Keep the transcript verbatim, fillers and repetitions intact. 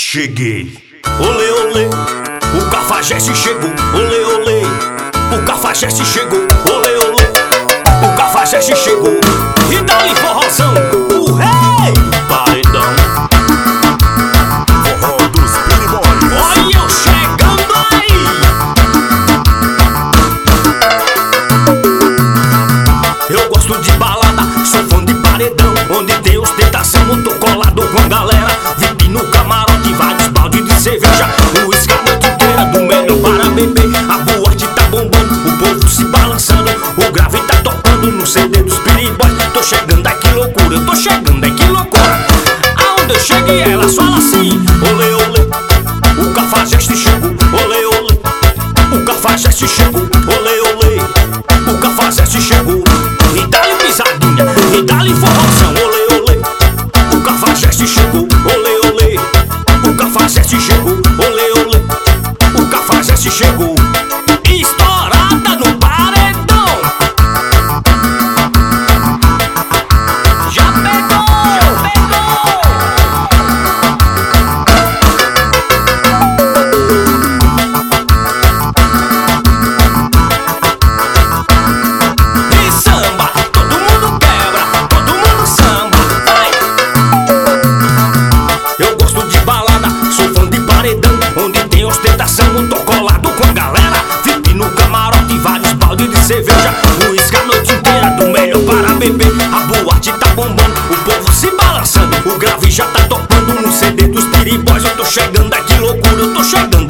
Cheguei. Olê, olê, o Cafajeste chegou. Olê, olê, o Cafajeste chegou. Olê, olê, o Cafajeste chegou. E dá-lhe forrozão, o rei do paredão. Forró dos Playboys. Olha eu chegando aí. Eu gosto de balada, sou fã de paredão, onde tem ostentação, eu tô colado com a galera. V I P no camarote, vários balde de cerveja, uísque a noite inteira, do melhor para beber. A boate tá bombando, o povo se balançando, o grave tá tocando no C D dos Playboys. Tô chegando, ai que loucura, eu tô chegando, ai que loucura. Aonde eu cheguei elas falam assim: olê, olê, o Cafajeste chegou. Olê, olê, o Cafajeste chegou. Olê, olê, o Cafajeste chegou. E dá-lhe pisadinha, e dá-lhe forrozão. Olê, olê, o Cafajeste chegou. Olê, olê, o Cafajeste chegou. Olê, olê, o Cafajeste chegou. Estourada no paredão. Já pegou, já pegou. E samba, todo mundo quebra, todo mundo samba, vai. Eu gosto de balada, sou fã de paredão, onde tem ostentação, eu tô colado com a galera. V I P no camarote, vários balde de cerveja, uísque a noite inteira, do melhor para beber. A boate tá bombando, o povo se balançando, o grave já tá tocando no C D dos Playboys. Eu tô chegando, ai que loucura, eu tô chegando.